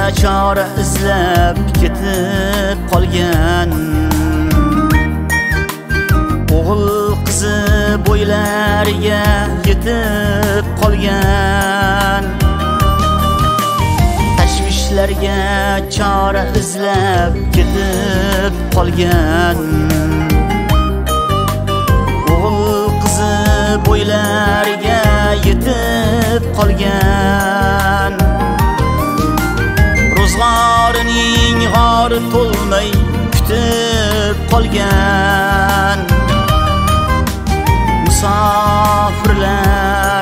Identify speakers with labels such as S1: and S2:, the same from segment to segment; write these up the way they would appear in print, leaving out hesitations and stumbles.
S1: chora izlab ketib qolgan o'g'il qizi bo'ylariga yetib qolgan tashvishlarga chora izlab ketib qolgan o'g'il qizi bo'ylariga yetib qolgan ro'zg'orining g'ori to'lmay kutib qolgan musofirlar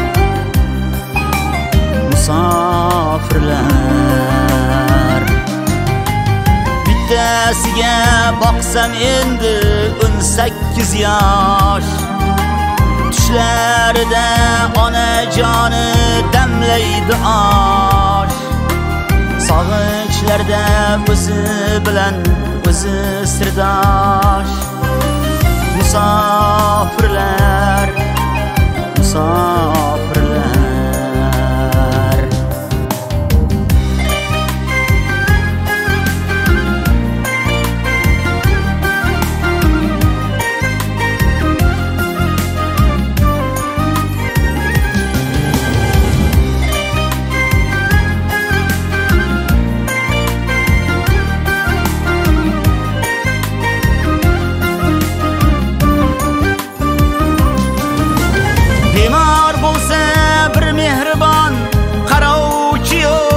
S1: bittasiga boqsam endi 18 yosh tushlarida onajoni damlaydi osh sog'inchlarda o'zi bilan o'zi sirdosh musofirlar bemor bo'lsa bir mehribon qarovchi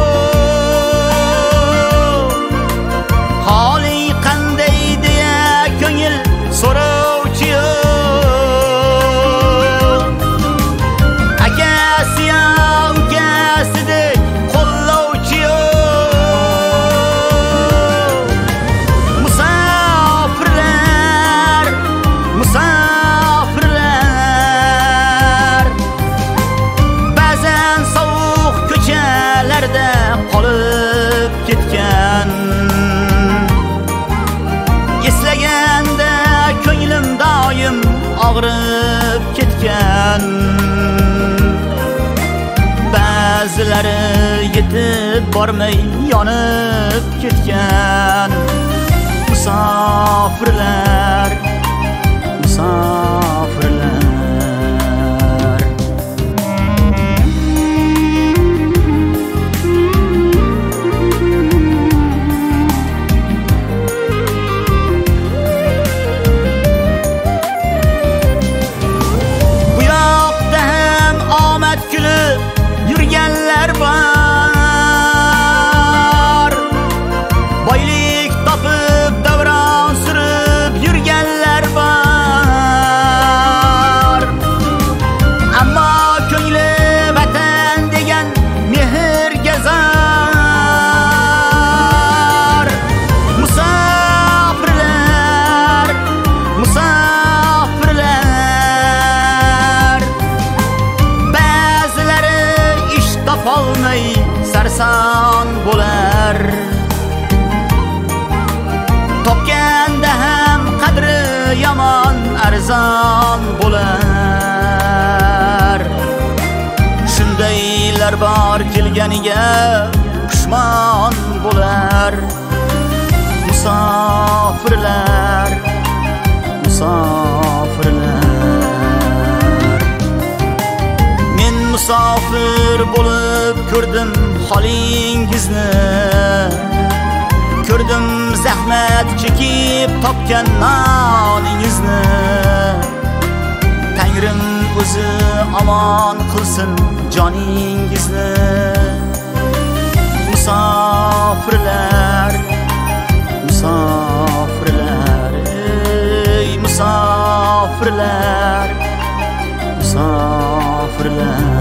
S1: yo'q holing qanday deya ko'ngil so'rovchi yo'q akasi ya ukasidek qo'llovchi yo'q musofirlar qolib ketgan eslaganda ko'nglim doim og'rib ketgan ba'zilari yetib bormay yonib ketgan musofirlar yurganlar bor boylik topib davron surib yurganlar bor ammo ko'ngli vatan degan mehrga zor musofirlar topolmay sarson bo'lar topganda ham qadri yomon arzon bo'lar shundaylar bor kelganiga pushmon bo'lar musofirlar men musofir bo'lib ko'rdim holingizni ko'rdim zahmat chekib topgan noningizni Tangrim o'zi omon qilsin joningizni musofirlar ey musofirlar